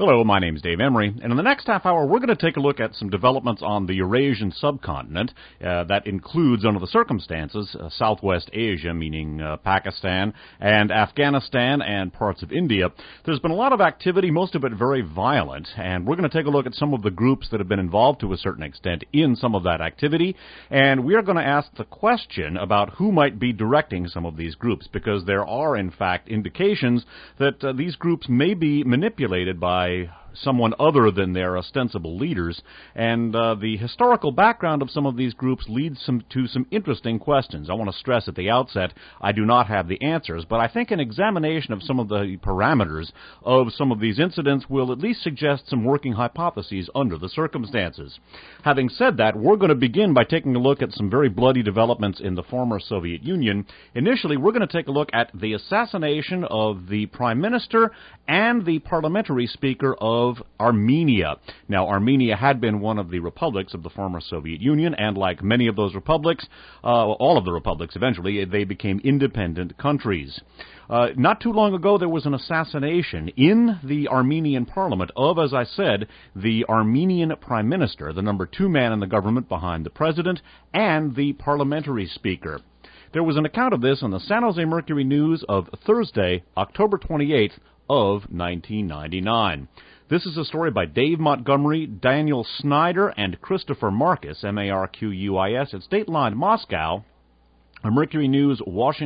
Hello, my name's Dave Emery, and in the next half hour we're going to take a look at some developments on the Eurasian subcontinent. That includes, under the circumstances, Southwest Asia, meaning Pakistan and Afghanistan and parts of India. There's been a lot of activity, most of it very violent, and we're going to take a look at some of the groups that have been involved to a certain extent in some of that activity, and we are going to ask the question about who might be directing some of these groups, because there are, in fact, indications that these groups may be manipulated by someone other than their ostensible leaders, and the historical background of some of these groups leads to some interesting questions. I want to stress at the outset, I do not have the answers, but I think an examination of some of the parameters of some of these incidents will at least suggest some working hypotheses under the circumstances. Having said that, we're going to begin by taking a look at some very bloody developments in the former Soviet Union. Initially, we're going to take a look at the assassination of the Prime Minister and the parliamentary speaker of Armenia. Now, Armenia had been one of the republics of the former Soviet Union, and like many of those republics, all of the republics eventually, they became independent countries. Not too long ago, there was an assassination in the Armenian parliament of, as I said, the Armenian prime minister, the number 2 man in the government behind the president, and the parliamentary speaker. There was an account of this in the San Jose Mercury News of Thursday, October 28th of 1999. This is a story by Dave Montgomery, Daniel Snyder, and Christopher Marcus, Marquis. It's dateline Moscow, a Mercury News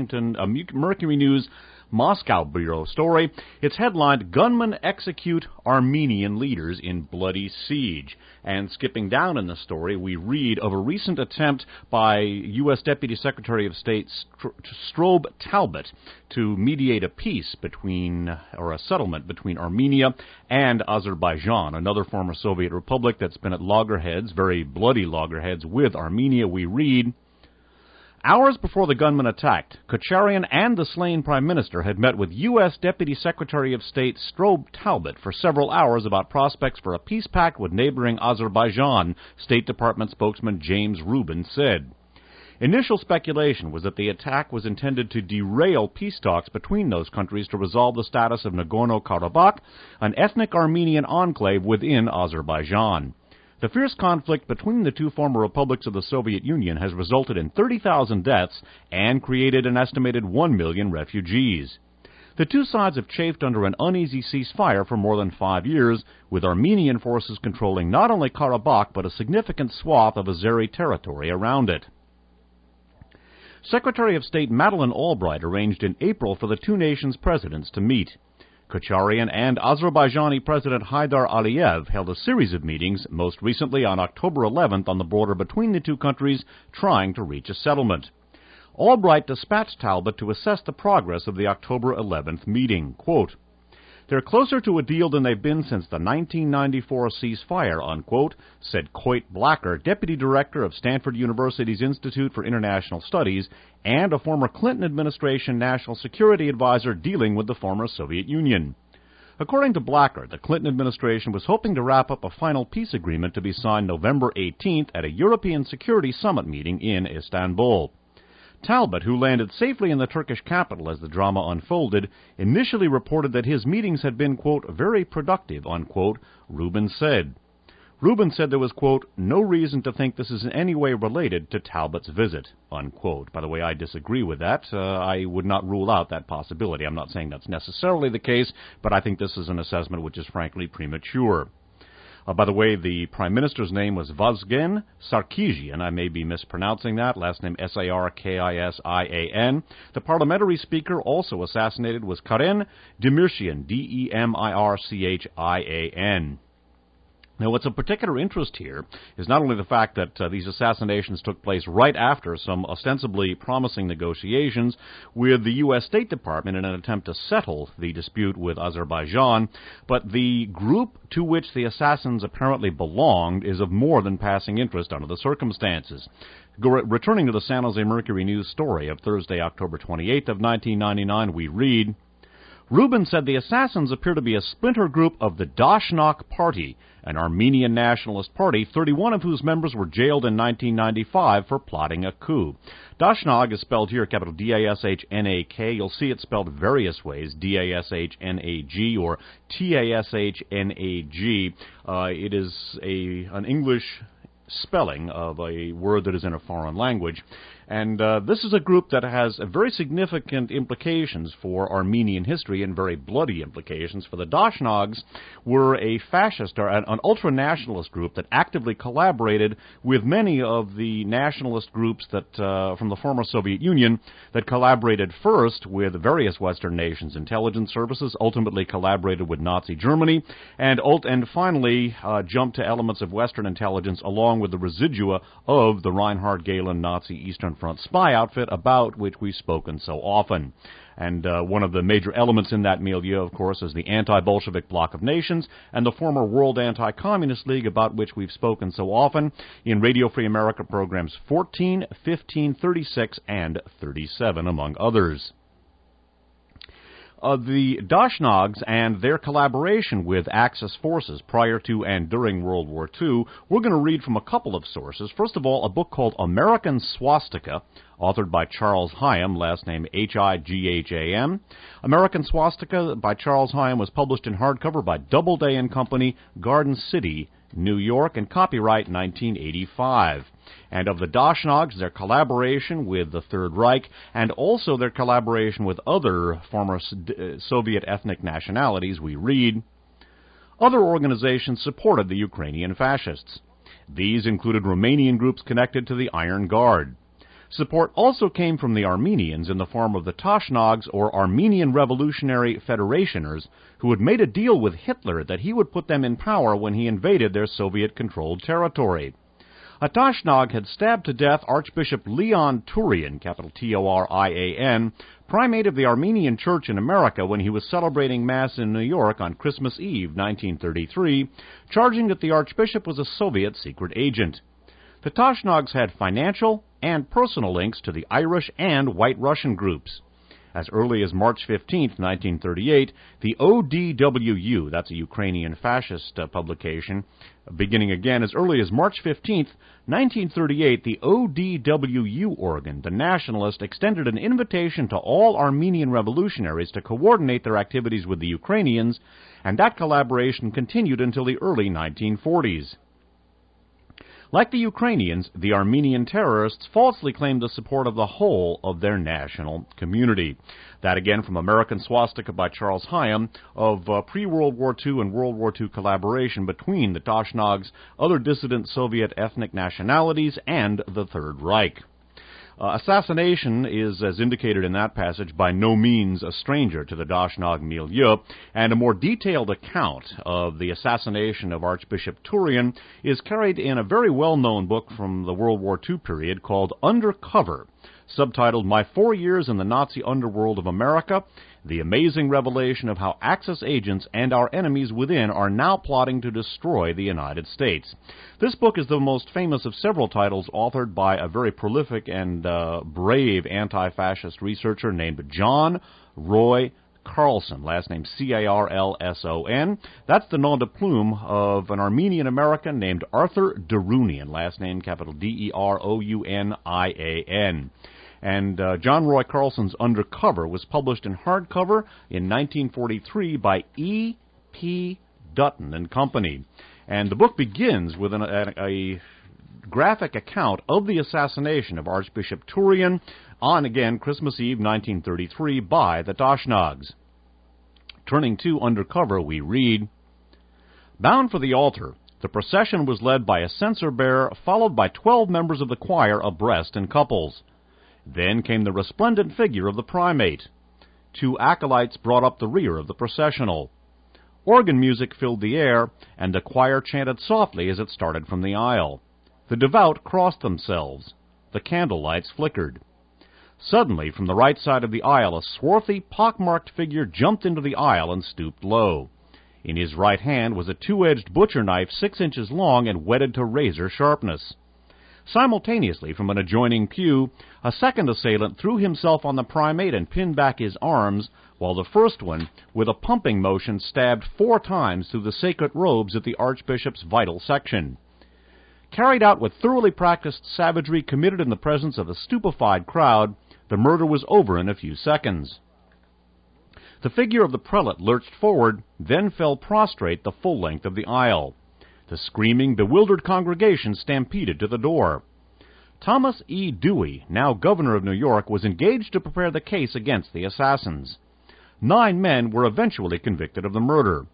Moscow Bureau story. It's headlined, Gunmen Execute Armenian Leaders in Bloody Siege. And skipping down in the story, we read of a recent attempt by U.S. Deputy Secretary of State Strobe Talbot to mediate a peace or a settlement between Armenia and Azerbaijan, another former Soviet republic that's been at loggerheads, very bloody loggerheads, with Armenia. We read, hours before the gunmen attacked, Kocharyan and the slain Prime Minister had met with U.S. Deputy Secretary of State Strobe Talbot for several hours about prospects for a peace pact with neighboring Azerbaijan, State Department spokesman James Rubin said. Initial speculation was that the attack was intended to derail peace talks between those countries to resolve the status of Nagorno-Karabakh, an ethnic Armenian enclave within Azerbaijan. The fierce conflict between the two former republics of the Soviet Union has resulted in 30,000 deaths and created an estimated 1 million refugees. The two sides have chafed under an uneasy ceasefire for more than 5 years, with Armenian forces controlling not only Karabakh but a significant swath of Azeri territory around it. Secretary of State Madeleine Albright arranged in April for the two nations' presidents to meet. Kocharyan and Azerbaijani President Haidar Aliyev held a series of meetings, most recently on October 11th on the border between the two countries, trying to reach a settlement. Albright dispatched Talbot to assess the progress of the October 11th meeting. Quote, they're closer to a deal than they've been since the 1994 ceasefire, unquote, said Coit Blacker, Deputy Director of Stanford University's Institute for International Studies and a former Clinton administration national security advisor dealing with the former Soviet Union. According to Blacker, the Clinton administration was hoping to wrap up a final peace agreement to be signed November 18th at a European Security Summit meeting in Istanbul. Talbot, who landed safely in the Turkish capital as the drama unfolded, initially reported that his meetings had been, quote, very productive, unquote, Rubin said. Rubin said there was, quote, no reason to think this is in any way related to Talbot's visit, unquote. By the way, I disagree with that. I would not rule out that possibility. I'm not saying that's necessarily the case, but I think this is an assessment which is frankly premature. By the way, the Prime Minister's name was Vazgen Sarkisian. I may be mispronouncing that. Last name Sarkisian. The parliamentary speaker also assassinated was Karen Demircian, Demircian. Now, what's of particular interest here is not only the fact that these assassinations took place right after some ostensibly promising negotiations with the U.S. State Department in an attempt to settle the dispute with Azerbaijan, but the group to which the assassins apparently belonged is of more than passing interest under the circumstances. Returning to the San Jose Mercury News story of Thursday, October 28th of 1999, we read, Rubin said the assassins appear to be a splinter group of the Dashnaq Party, an Armenian nationalist party, 31 of whose members were jailed in 1995 for plotting a coup. Dashnaq is spelled here, capital D-A-S-H-N-A-K. You'll see it spelled various ways, D-A-S-H-N-A-G or T-A-S-H-N-A-G. It is an English spelling of a word that is in a foreign language. And this is a group that has very significant implications for Armenian history and very bloody implications. For the Dashnags were a fascist or an ultra-nationalist group that actively collaborated with many of the nationalist groups that from the former Soviet Union that collaborated first with various Western nations' intelligence services, ultimately collaborated with Nazi Germany, and finally jumped to elements of Western intelligence along with the residua of the Reinhard Gehlen Nazi Eastern Front spy outfit about which we've spoken so often. And one of the major elements in that milieu, of course, is the anti-Bolshevik bloc of nations and the former World Anti-Communist League about which we've spoken so often in Radio Free America programs 14, 15, 36, and 37, among others. The Dashnags and their collaboration with Axis forces prior to and during World War II, we're going to read from a couple of sources. First of all, a book called American Swastika, authored by Charles Hyam, last name H-I-G-H-A-M. American Swastika by Charles Hyam was published in hardcover by Doubleday and Company, Garden City, New York, and copyright 1985. And of the Dashnags, their collaboration with the Third Reich, and also their collaboration with other former Soviet ethnic nationalities, we read, other organizations supported the Ukrainian fascists. These included Romanian groups connected to the Iron Guard. Support also came from the Armenians in the form of the Dashnags, or Armenian Revolutionary Federationers, who had made a deal with Hitler that he would put them in power when he invaded their Soviet-controlled territory. A Dashnag had stabbed to death Archbishop Leon Turian, capital T-O-R-I-A-N, primate of the Armenian Church in America when he was celebrating Mass in New York on Christmas Eve, 1933, charging that the Archbishop was a Soviet secret agent. The Dashnags had financial and personal links to the Irish and White Russian groups. As early as March 15, 1938, the ODWU, that's a Ukrainian fascist publication, beginning again as early as March 15, 1938, the ODWU organ, the nationalist, extended an invitation to all Armenian revolutionaries to coordinate their activities with the Ukrainians, and that collaboration continued until the early 1940s. Like the Ukrainians, the Armenian terrorists falsely claimed the support of the whole of their national community. That again from American Swastika by Charles Hyam of pre-World War II and World War II collaboration between the Dashnags, other dissident Soviet ethnic nationalities, and the Third Reich. Assassination is, as indicated in that passage, by no means a stranger to the Dashnag milieu, and a more detailed account of the assassination of Archbishop Turian is carried in a very well-known book from the World War II period called Undercover, subtitled My 4 Years in the Nazi Underworld of America, The Amazing Revelation of How Axis Agents and Our Enemies Within Are Now Plotting to Destroy the United States. This book is the most famous of several titles authored by a very prolific and brave anti-fascist researcher named John Roy Carlson, last name C-A-R-L-S-O-N. That's the nom de plume of an Armenian-American named Arthur Derunian, last name capital D-E-R-O-U-N-I-A-N. And John Roy Carlson's Undercover was published in hardcover in 1943 by E.P. Dutton and Company. And the book begins with a graphic account of the assassination of Archbishop Turian on, again, Christmas Eve 1933 by the Dashnags. Turning to Undercover, we read, bound for the altar, the procession was led by a censer bearer, followed by 12 members of the choir abreast in couples. Then came the resplendent figure of the primate. 2 acolytes brought up the rear of the processional. Organ music filled the air, and the choir chanted softly as it started from the aisle. The devout crossed themselves. The candle lights flickered. Suddenly, from the right side of the aisle, a swarthy, pockmarked figure jumped into the aisle and stooped low. In his right hand was a 2-edged butcher knife 6 inches long and whetted to razor sharpness. Simultaneously, from an adjoining pew, a second assailant threw himself on the primate and pinned back his arms, while the first one, with a pumping motion, stabbed 4 times through the sacred robes at the Archbishop's vital section. Carried out with thoroughly practiced savagery committed in the presence of a stupefied crowd, the murder was over in a few seconds. The figure of the prelate lurched forward, then fell prostrate the full length of the aisle. The screaming, bewildered congregation stampeded to the door. Thomas E. Dewey, now governor of New York, was engaged to prepare the case against the assassins. 9 men were eventually convicted of the murder.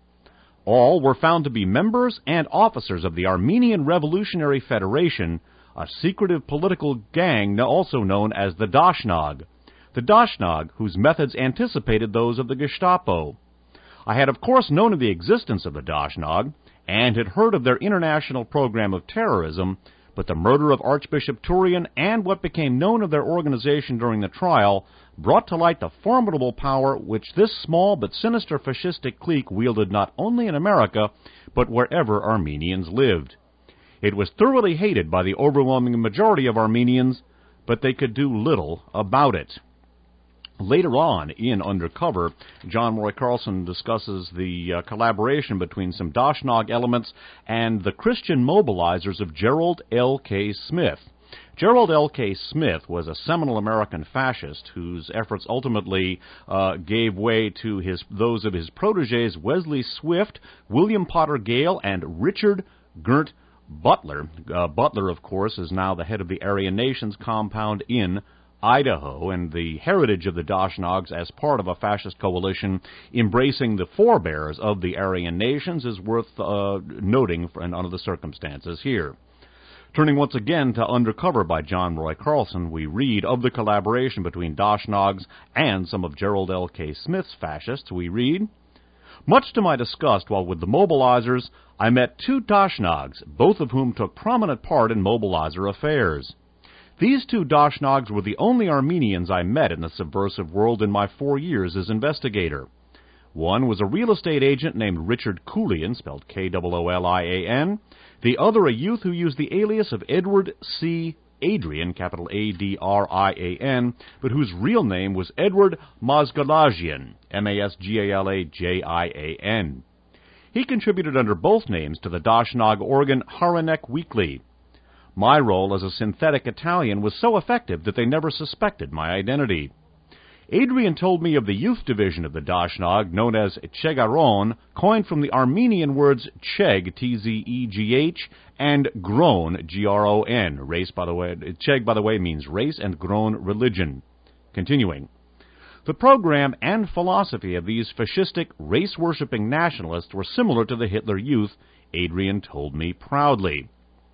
All were found to be members and officers of the Armenian Revolutionary Federation, a secretive political gang also known as the Dashnag. The Dashnag, whose methods anticipated those of the Gestapo. I had of course known of the existence of the Dashnag, and had heard of their international program of terrorism, but the murder of Archbishop Turian and what became known of their organization during the trial brought to light the formidable power which this small but sinister fascistic clique wielded not only in America, but wherever Armenians lived. It was thoroughly hated by the overwhelming majority of Armenians, but they could do little about it. Later on, in Undercover, John Roy Carlson discusses the collaboration between some Dashnag elements and the Christian mobilizers of Gerald L.K. Smith. Gerald L.K. Smith was a seminal American fascist whose efforts ultimately gave way to those of his protégés Wesley Swift, William Potter Gale, and Richard Gert Butler. Butler, of course, is now the head of the Aryan Nations compound in Idaho, and the heritage of the Dashnags as part of a fascist coalition embracing the forebears of the Aryan nations is worth noting under the circumstances here. Turning once again to Undercover by John Roy Carlson, we read of the collaboration between Dashnags and some of Gerald L.K. Smith's fascists. We read, "Much to my disgust, while with the mobilizers, I met 2 Dashnags, both of whom took prominent part in mobilizer affairs. These 2 Dashnags were the only Armenians I met in the subversive world in my 4 years as investigator. One was a real estate agent named Richard Koulian, spelled K-O-O-L-I-A-N. The other a youth who used the alias of Edward C. Adrian, capital A-D-R-I-A-N, but whose real name was Edward Masgalajian, M-A-S-G-A-L-A-J-I-A-N. He contributed under both names to the Dashnag organ Haranek Weekly. My role as a synthetic Italian was so effective that they never suspected my identity. Adrian told me of the youth division of the Dashnag, known as Chegaron, coined from the Armenian words Cheg, T-Z-E-G-H, and Gron, G-R-O-N. Race, by the way, Cheg, by the way, means race, and Gron, religion. Continuing. The program and philosophy of these fascistic, race-worshipping nationalists were similar to the Hitler Youth, Adrian told me proudly.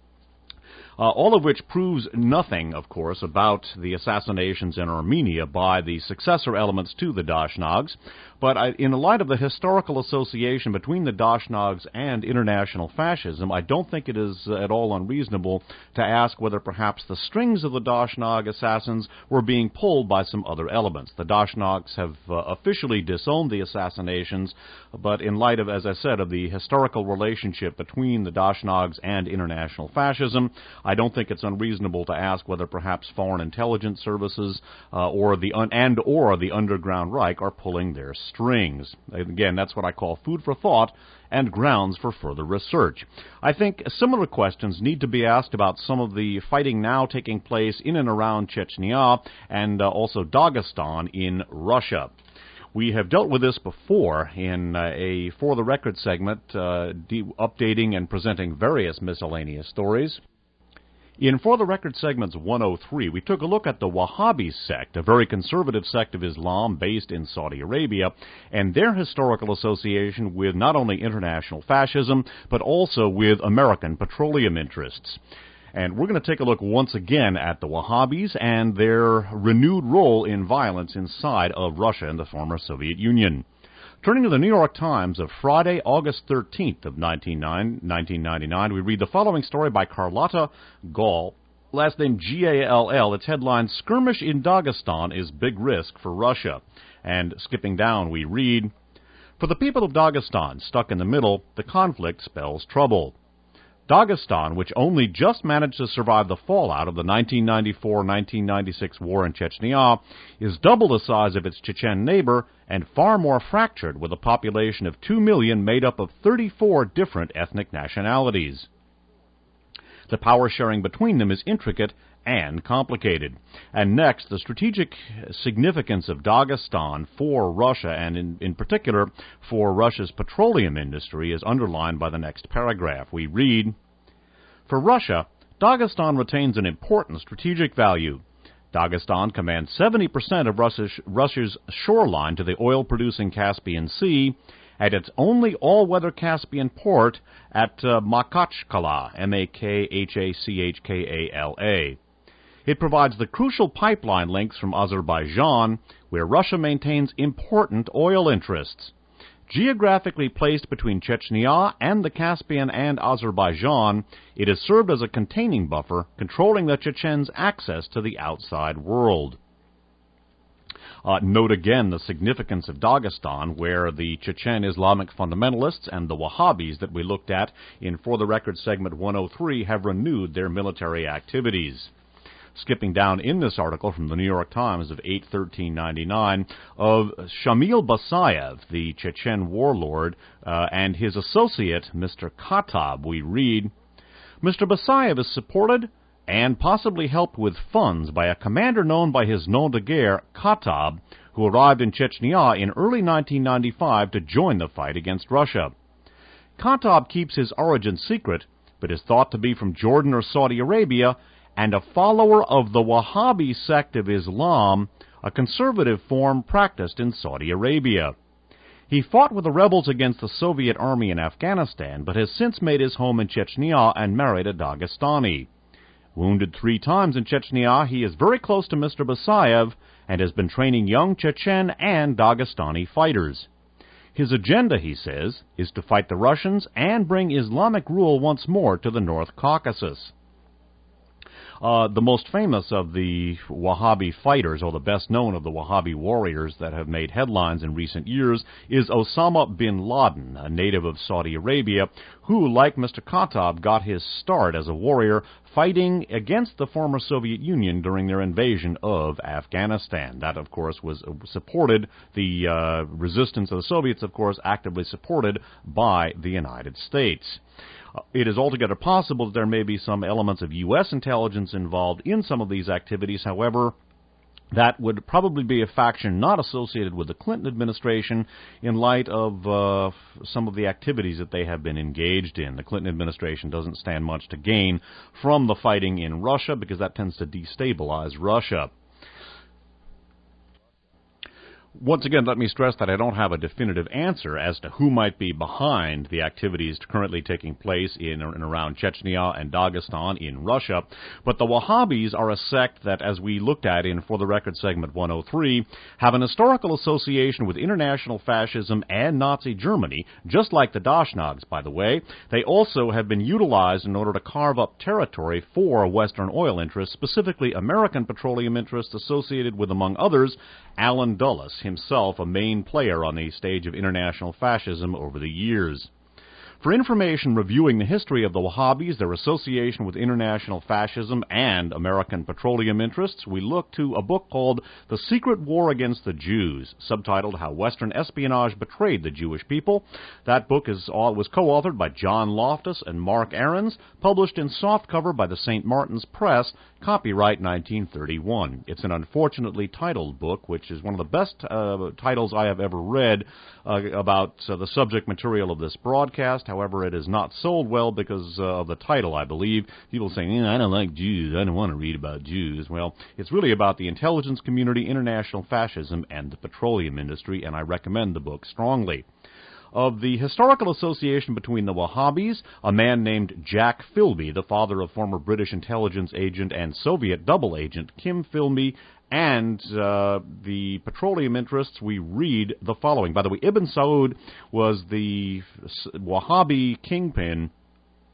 All of which proves nothing, of course, about the assassinations in Armenia by the successor elements to the Dashnags. But in light of the historical association between the Dashnags and international fascism, I don't think it is at all unreasonable to ask whether perhaps the strings of the Dashnag assassins were being pulled by some other elements. The Dashnags have officially disowned the assassinations, but in light of, as I said, of the historical relationship between the Dashnags and international fascism, I don't think it's unreasonable to ask whether perhaps foreign intelligence services or the underground Reich are pulling their strings. Again, that's what I call food for thought and grounds for further research. I think similar questions need to be asked about some of the fighting now taking place in and around Chechnya and also Dagestan in Russia. We have dealt with this before in a For the Record segment, updating and presenting various miscellaneous stories. In For the Record segments 103, we took a look at the Wahhabi sect, a very conservative sect of Islam based in Saudi Arabia, and their historical association with not only international fascism, but also with American petroleum interests. And we're going to take a look once again at the Wahhabis and their renewed role in violence inside of Russia and the former Soviet Union. Turning to the New York Times of Friday, August 13th of 1999, we read the following story by Carlotta Gall, last name G-A-L-L. Its headline, "Skirmish in Dagestan is Big Risk for Russia." And skipping down, we read, "For the people of Dagestan, stuck in the middle, the conflict spells trouble. Dagestan, which only just managed to survive the fallout of the 1994-1996 war in Chechnya, is double the size of its Chechen neighbor and far more fractured, with a population of 2 million made up of 34 different ethnic nationalities. The power sharing between them is intricate and complicated. And next, the strategic significance of Dagestan for Russia, and in particular for Russia's petroleum industry, is underlined by the next paragraph. We read, "For Russia, Dagestan retains an important strategic value. Dagestan commands 70% of Russia's shoreline to the oil-producing Caspian Sea, at its only all-weather Caspian port at Makhachkala, Makhachkala. It provides the crucial pipeline links from Azerbaijan, where Russia maintains important oil interests. Geographically placed between Chechnya and the Caspian and Azerbaijan, it has served as a containing buffer, controlling the Chechens' access to the outside world." Note again the significance of Dagestan, where the Chechen Islamic fundamentalists and the Wahhabis that we looked at in For the Record segment 103 have renewed their military activities. Skipping down in this article from the New York Times of 8/13/99 of Shamil Basayev, the Chechen warlord, and his associate, Mr. Khattab, we read, "Mr. Basayev is supported and possibly helped with funds by a commander known by his nom de guerre, Khattab, who arrived in Chechnya in early 1995 to join the fight against Russia. Khattab keeps his origin secret, but is thought to be from Jordan or Saudi Arabia, and a follower of the Wahhabi sect of Islam, a conservative form practiced in Saudi Arabia. He fought with the rebels against the Soviet army in Afghanistan, but has since made his home in Chechnya and married a Dagestani. Wounded 3 times in Chechnya, he is very close to Mr. Basayev and has been training young Chechen and Dagestani fighters. His agenda, he says, is to fight the Russians and bring Islamic rule once more to the North Caucasus." The most famous of the Wahhabi fighters, or the best known of the Wahhabi warriors that have made headlines in recent years, is Osama bin Laden, a native of Saudi Arabia, who, like Mr. Khattab, got his start as a warrior fighting against the former Soviet Union during their invasion of Afghanistan. That, of course, was supported, the resistance of the Soviets, of course, actively supported by the United States. It is altogether possible that there may be some elements of U.S. intelligence involved in some of these activities. However, that would probably be a faction not associated with the Clinton administration in light of some of the activities that they have been engaged in. The Clinton administration doesn't stand much to gain from the fighting in Russia because that tends to destabilize Russia. Once again, let me stress that I don't have a definitive answer as to who might be behind the activities currently taking place in and around Chechnya and Dagestan in Russia, but the Wahhabis are a sect that, as we looked at in For the Record segment 103, have an historical association with international fascism and Nazi Germany, just like the Dashnags, by the way. They also have been utilized in order to carve up territory for Western oil interests, specifically American petroleum interests associated with, among others, Allen Dulles, himself a main player on the stage of international fascism over the years. For information reviewing the history of the Wahhabis, their association with international fascism, and American petroleum interests, we look to a book called The Secret War Against the Jews, subtitled How Western Espionage Betrayed the Jewish People. That book was co-authored by John Loftus and Mark Ahrens, published in softcover by the St. Martin's Press, copyright 1931. It's an unfortunately titled book, which is one of the best titles I have ever read about the subject material of this broadcast. However, it is not sold well because of the title, I believe. People saying, I don't like Jews, I don't want to read about Jews. Well, it's really about the intelligence community, international fascism, and the petroleum industry, and I recommend the book strongly. Of the historical association between the Wahhabis, a man named Jack Philby, the father of former British intelligence agent and Soviet double agent Kim Philby, and the petroleum interests, we read the following. By the way, Ibn Saud was the Wahhabi kingpin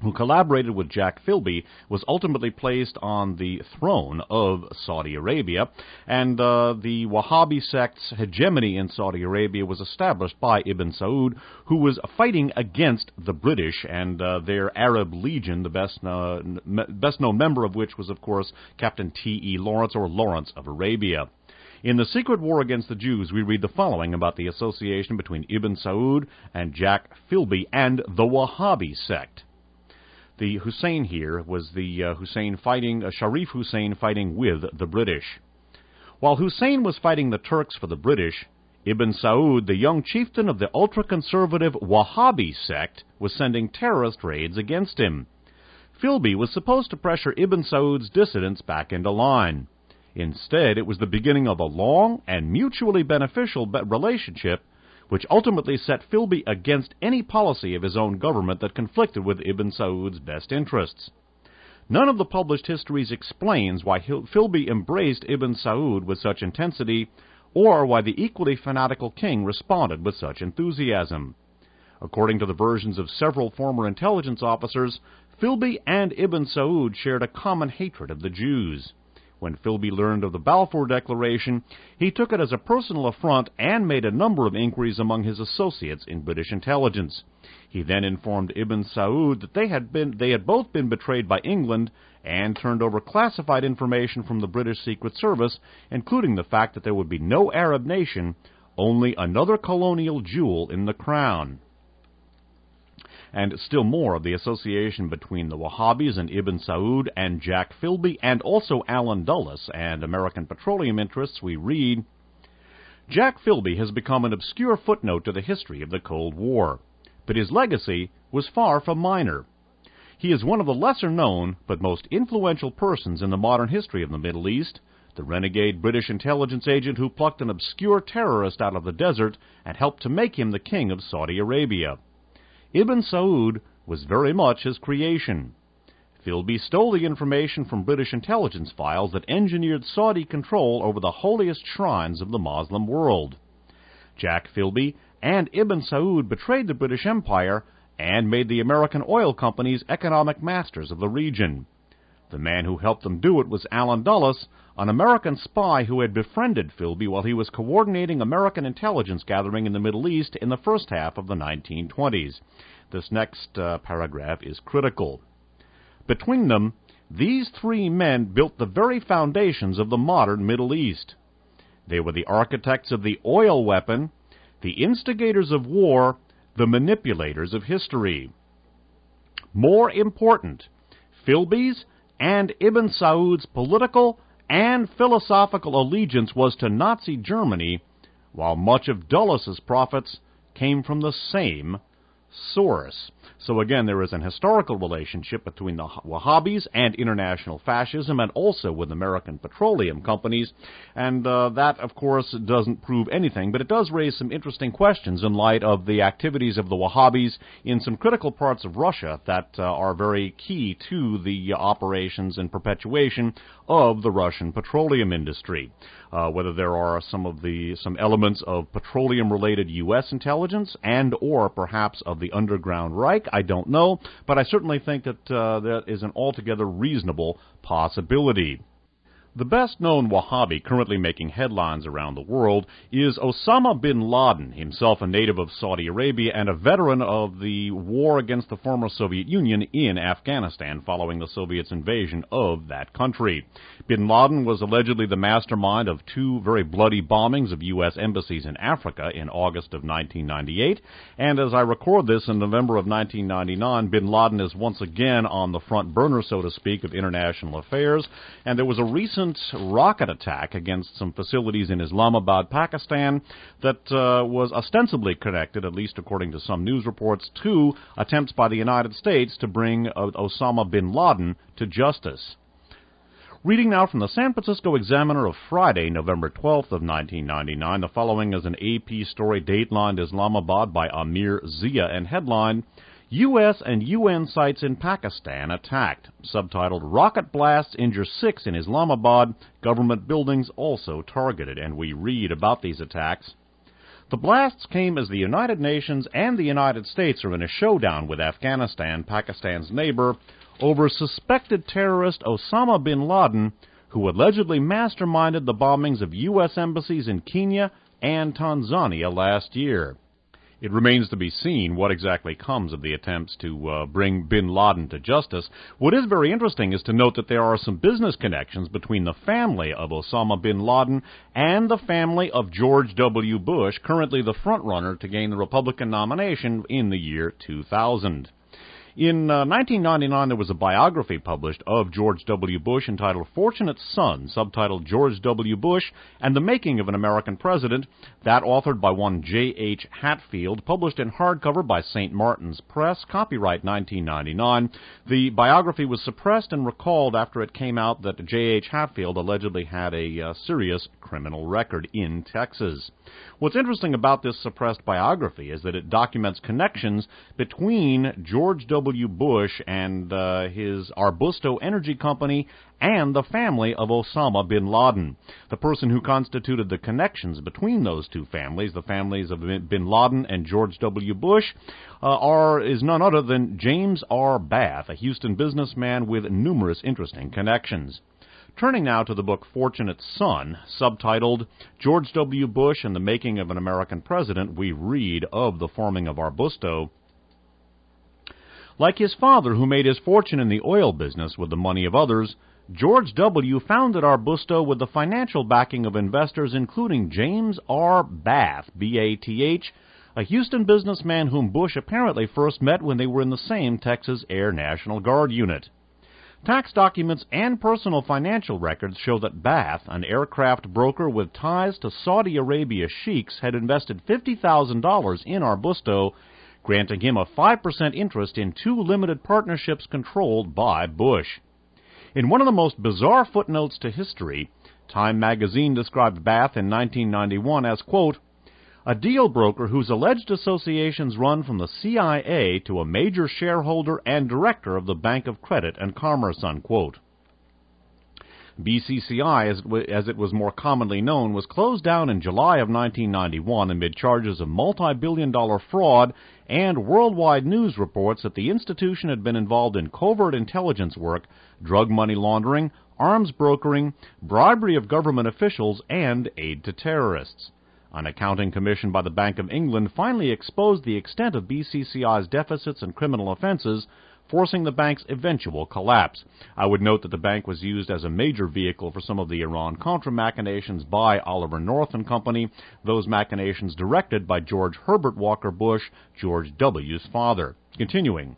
who collaborated with Jack Philby, was ultimately placed on the throne of Saudi Arabia, and the Wahhabi sect's hegemony in Saudi Arabia was established by Ibn Saud, who was fighting against the British and their Arab Legion, the best-known member of which was, of course, Captain T.E. Lawrence, or Lawrence of Arabia. In the secret war against the Jews, we read the following about the association between Ibn Saud and Jack Philby and the Wahhabi sect. The Hussein here was the Sharif Hussein fighting with the British. While Hussein was fighting the Turks for the British, Ibn Saud, the young chieftain of the ultra-conservative Wahhabi sect, was sending terrorist raids against him. Philby was supposed to pressure Ibn Saud's dissidents back into line. Instead, it was the beginning of a long and mutually beneficial relationship which ultimately set Philby against any policy of his own government that conflicted with Ibn Saud's best interests. None of the published histories explains why Philby embraced Ibn Saud with such intensity, or why the equally fanatical king responded with such enthusiasm. According to the versions of several former intelligence officers, Philby and Ibn Saud shared a common hatred of the Jews. When Philby learned of the Balfour Declaration, he took it as a personal affront and made a number of inquiries among his associates in British intelligence. He then informed Ibn Saud that they had both been betrayed by England and turned over classified information from the British Secret Service, including the fact that there would be no Arab nation, only another colonial jewel in the crown. And still more of the association between the Wahhabis and Ibn Saud and Jack Philby, and also Allen Dulles and American petroleum interests, we read, Jack Philby has become an obscure footnote to the history of the Cold War, but his legacy was far from minor. He is one of the lesser-known but most influential persons in the modern history of the Middle East, the renegade British intelligence agent who plucked an obscure terrorist out of the desert and helped to make him the king of Saudi Arabia. Ibn Saud was very much his creation. Philby stole the information from British intelligence files that engineered Saudi control over the holiest shrines of the Muslim world. Jack Philby and Ibn Saud betrayed the British Empire and made the American oil companies economic masters of the region. The man who helped them do it was Allen Dulles, an American spy who had befriended Philby while he was coordinating American intelligence gathering in the Middle East in the first half of the 1920s. This next paragraph is critical. Between them, these three men built the very foundations of the modern Middle East. They were the architects of the oil weapon, the instigators of war, the manipulators of history. More important, Philby's and Ibn Saud's political and philosophical allegiance was to Nazi Germany, while much of Dulles's profits came from the same source. So again, there is an historical relationship between the Wahhabis and international fascism, and also with American petroleum companies, and that, of course, doesn't prove anything, but it does raise some interesting questions in light of the activities of the Wahhabis in some critical parts of Russia that are very key to the operations and perpetuation of the Russian petroleum industry. Whether there are some elements of petroleum-related U.S. intelligence and or perhaps of the underground Reich, I don't know, but I certainly think that that is an altogether reasonable possibility. The best-known Wahhabi currently making headlines around the world is Osama bin Laden, himself a native of Saudi Arabia and a veteran of the war against the former Soviet Union in Afghanistan following the Soviets' invasion of that country. Bin Laden was allegedly the mastermind of two very bloody bombings of U.S. embassies in Africa in August of 1998, and as I record this in November of 1999, bin Laden is once again on the front burner, so to speak, of international affairs, and there was a recent rocket attack against some facilities in Islamabad, Pakistan, that was ostensibly connected, at least according to some news reports, to attempts by the United States to bring Osama bin Laden to justice. Reading now from the San Francisco Examiner of Friday, November 12th of 1999, the following is an AP story datelined Islamabad by Amir Zia and headlined, U.S. and UN sites in Pakistan attacked. Subtitled, Rocket Blasts Injure 6 in Islamabad, Government Buildings Also Targeted. And we read about these attacks. The blasts came as the United Nations and the United States are in a showdown with Afghanistan, Pakistan's neighbor, over suspected terrorist Osama bin Laden, who allegedly masterminded the bombings of U.S. embassies in Kenya and Tanzania last year. It remains to be seen what exactly comes of the attempts to bring bin Laden to justice. What is very interesting is to note that there are some business connections between the family of Osama bin Laden and the family of George W. Bush, currently the frontrunner to gain the Republican nomination in the year 2000. In 1999, there was a biography published of George W. Bush entitled Fortunate Son, subtitled George W. Bush and the Making of an American President, that authored by one J.H. Hatfield, published in hardcover by St. Martin's Press, copyright 1999. The biography was suppressed and recalled after it came out that J.H. Hatfield allegedly had a serious criminal record in Texas. What's interesting about this suppressed biography is that it documents connections between George W. Bush and his Arbusto Energy Company and the family of Osama bin Laden. The person who constituted the connections between those two families, the families of bin Laden and George W. Bush, is none other than James R. Bath, a Houston businessman with numerous interesting connections. Turning now to the book Fortunate Son, subtitled George W. Bush and the Making of an American President, we read of the forming of Arbusto. Like his father, who made his fortune in the oil business with the money of others, George W. founded Arbusto with the financial backing of investors including James R. Bath, B-A-T-H, a Houston businessman whom Bush apparently first met when they were in the same Texas Air National Guard unit. Tax documents and personal financial records show that Bath, an aircraft broker with ties to Saudi Arabia sheiks, had invested $50,000 in Arbusto, granting him a 5% interest in two limited partnerships controlled by Bush. In one of the most bizarre footnotes to history, Time magazine described Bath in 1991 as, quote, a deal broker whose alleged associations run from the CIA to a major shareholder and director of the Bank of Credit and Commerce, unquote. BCCI, as it was more commonly known, was closed down in July of 1991 amid charges of multi-billion-dollar fraud and worldwide news reports that the institution had been involved in covert intelligence work, drug money laundering, arms brokering, bribery of government officials, and aid to terrorists. An accounting commission by the Bank of England finally exposed the extent of BCCI's deficits and criminal offenses, forcing the bank's eventual collapse. I would note that the bank was used as a major vehicle for some of the Iran-Contra machinations by Oliver North and Company, those machinations directed by George Herbert Walker Bush, George W.'s father. Continuing.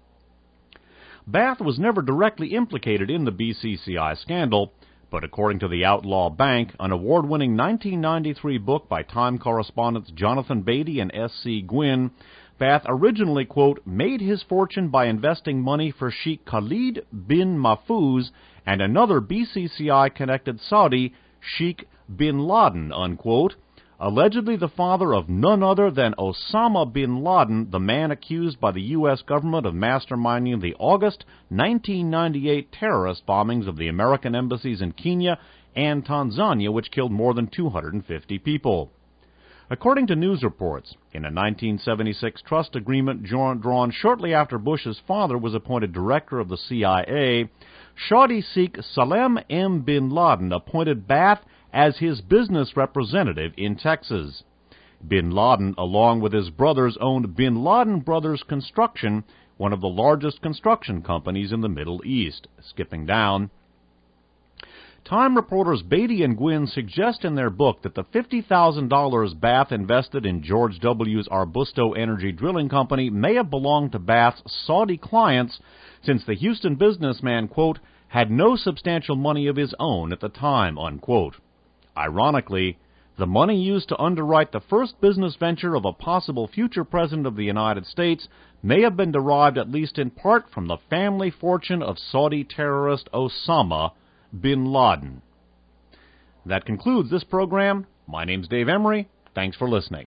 Bath was never directly implicated in the BCCI scandal, but according to the Outlaw Bank, an award-winning 1993 book by Time correspondents Jonathan Beatty and S.C. Gwynn, Bath originally, quote, made his fortune by investing money for Sheikh Khalid bin Mahfouz and another BCCI-connected Saudi, Sheikh bin Laden, unquote, allegedly the father of none other than Osama bin Laden, the man accused by the U.S. government of masterminding the August 1998 terrorist bombings of the American embassies in Kenya and Tanzania, which killed more than 250 people. According to news reports, in a 1976 trust agreement drawn shortly after Bush's father was appointed director of the CIA, Saudi Sheikh Salem M. bin Laden appointed Bath as his business representative in Texas. Bin Laden, along with his brothers, owned Bin Laden Brothers Construction, one of the largest construction companies in the Middle East. Skipping down. Time reporters Beatty and Gwynn suggest in their book that the $50,000 Bath invested in George W.'s Arbusto Energy Drilling Company may have belonged to Bath's Saudi clients, since the Houston businessman, quote, had no substantial money of his own at the time, unquote. Ironically, the money used to underwrite the first business venture of a possible future president of the United States may have been derived at least in part from the family fortune of Saudi terrorist Osama bin Laden. That concludes this program. My name's Dave Emery. Thanks for listening.